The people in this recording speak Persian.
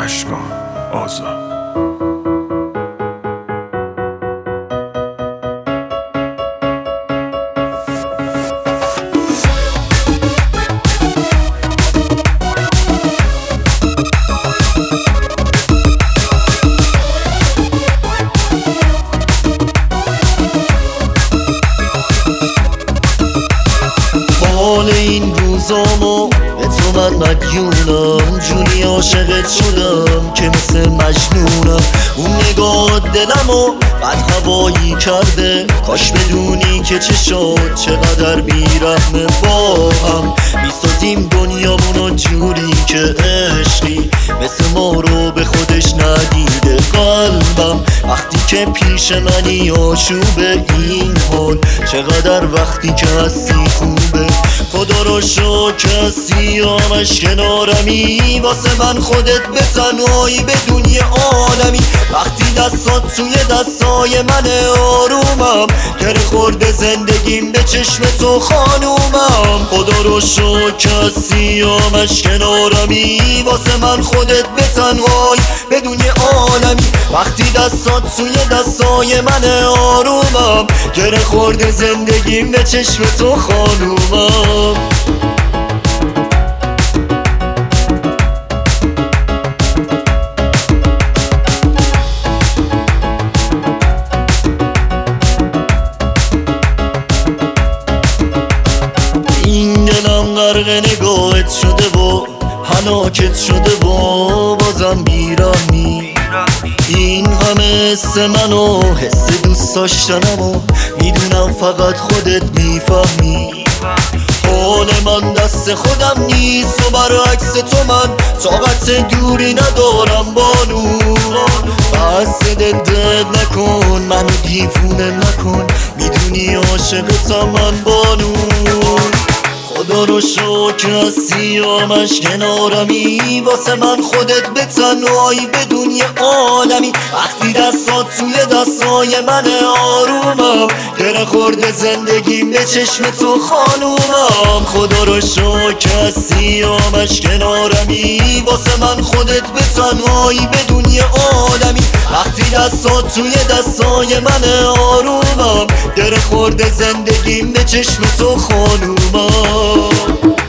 اشکان آزاد. حال این روزامو به تو من مدیونم، جونی عاشقت شدم که مثل مجنونم. اون نگاه دلمو بد هوایی کرده، کاش بدونی که چه شد چقدر بیرحمه. با هم میسازیم دنیامونو جوری که عشقی مثل ما رو به خودش ندیده. قلبم وقتی که پیش منی آشوبه، این حال چقدر وقتی که هستی خوبه. خدا رو شکر هستی آمش کنارمی، واسه من خودت به تنهایی بدون یه عالمی. وقتی دستات توی دستای من آرومم، گر خورده زندگیم به چشم تو خانومم. خدا رو شکر هستی آمش کنارمی، واسه من خودت به تنهایی بدون یه عالمی. وقتی دستات توی دستای من آرومم، گر خورده زندگیم به چشم تو خانومم. این دلم غرق نگاهت شده و هلاکت شده و بازم بیرحمی. این همه حس منو حس دوست داشتنمو میدونم فقط خودت میفهمی. حال من دست خودم نیست و برعکس تو من طاقت دوری ندارم بانو. بس دل نکن منو دیوونه نکن، میدونی عاشقتم من بانو. خدا رو شکر هستی آمش کنارمی، واسه من خودت به تنهایی بدون یه عالمی. وقتی دستات توی دستای من آرومم، گر خورده زندگیم به چشم تو خانومم. خدا رو شکر هستی آمش کنارمی، واسه من خودت به تنهایی بدون یه عالمی. وقتی دستات توی دستای من آرومم، گر خورده زندگیم به چشم تو خانومم.